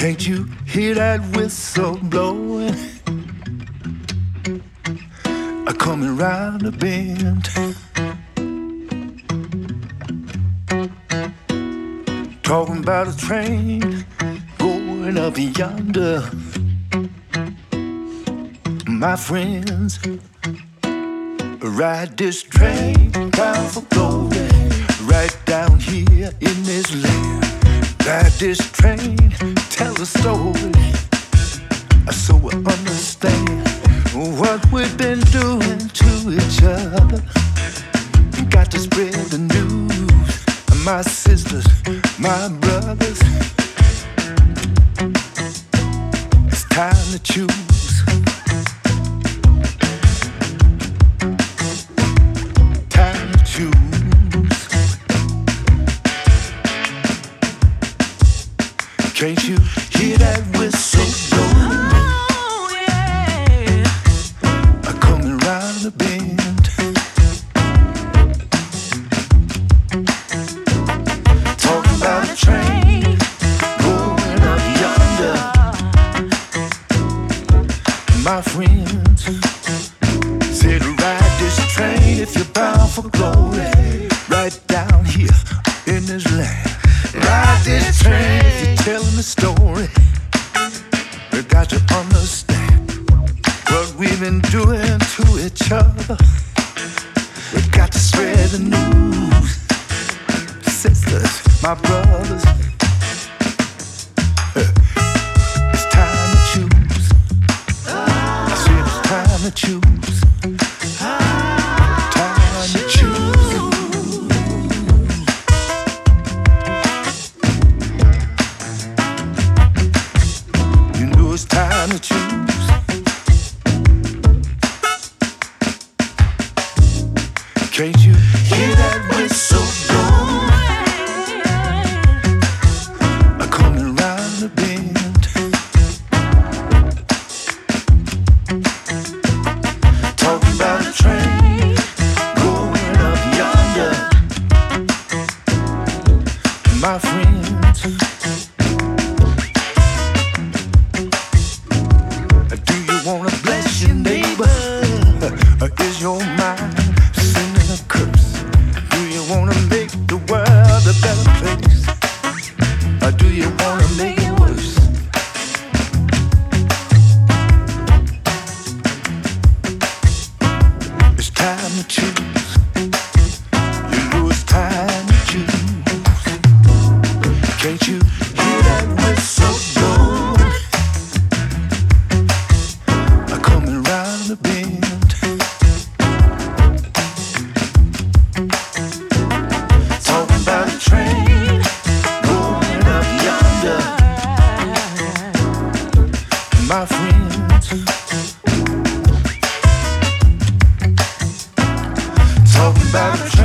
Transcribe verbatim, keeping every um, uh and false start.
Can't you hear that whistle blowing? A coming round the bend. Talking about a train going up yonder. My friends, ride this train bound for glory, right down here in this land. Ride this train, tell a story, so we understand what we've been doing to each other. Got to spread the news, my sisters, my brothers. It's time to choose. Time to choose. Can't you hear that whistle blow? Oh, yeah. Coming round the bend. Talking about a train going up yonder. My friends said ride this train if you're bound for glory, right down here in this land. Ride this train if you're telling the story. We got to understand what we've been doing to each other. We got to spread the news, sisters, my brothers. It's time to choose. I said it's time to choose. Time to choose. You know it's time to choose. Can't you hear that whistle blow? I'm coming round the bend. Talking about a train going up yonder. My friends, do you wanna bless your neighbor? Or is your mind sending a curse? Do you wanna make the world a better place? Or do you wanna make it worse? It's time to choose. You know it's time to choose. Can't you hear that whistle blow? I'm coming round the bend. Talking about a train going up yonder. My friends, talking about a train